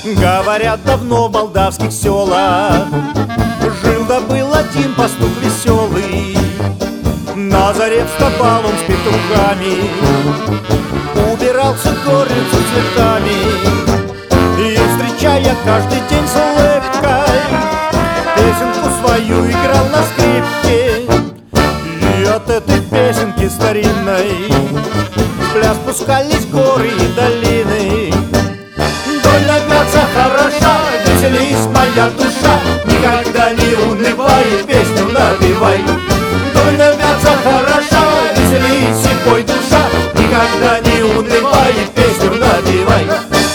Говорят, давно в молдавских селах жил да был один пастух веселый. На заре вставал он с петухами, убирался в горницу цветами, и, встречая каждый день с улыбкой, песенку свою играл на скрипке. И от этой песенки старинной в пляс пускались горы и долины. Дольно мяться хороша, веселись, моя душа, никогда не унывай, песню напевай. Дольно мяться хороша, веселись и пой, душа, никогда не унывай, песню напевай.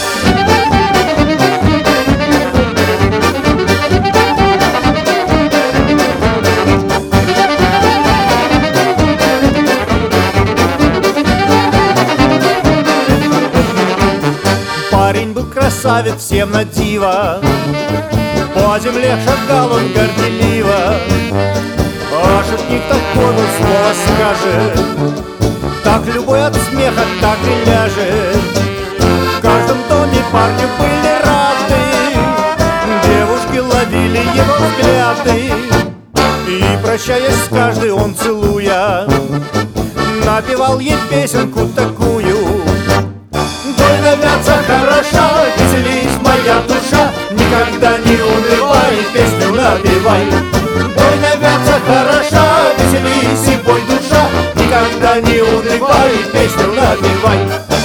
Парень был красавец, всем на диво, по земле шагал он горделиво. А шутник такой был, слово скажет, так любой от смеха так и ляжет. В каждом доме парню были рады, девушки ловили его взгляды. И, прощаясь с каждой, он, целуя, напевал ей песенку такую. Дольно мяться хороша, веселись, моя душа, никогда не унывай, песню напевай. Дольно мяться хороша, веселись и пой, душа, никогда не унывай, песню напевай.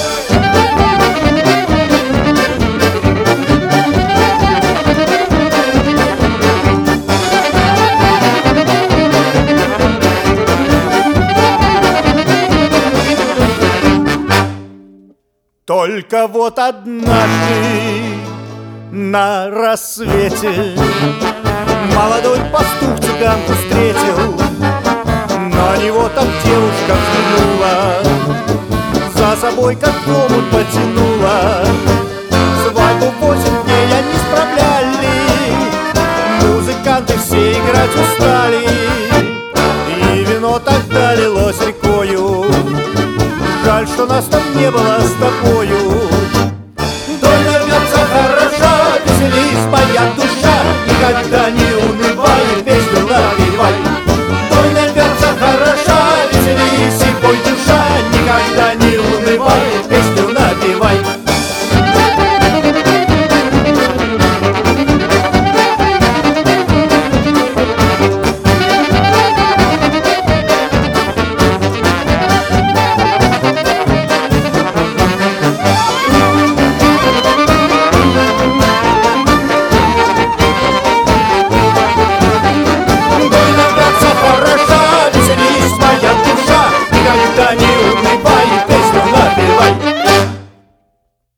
Только вот однажды на рассвете молодой пастух цыганку встретил. На него так девушка взглянула, за собой как омут потянула. Свадьбу 8 дней они справляли, музыканты все играть устали.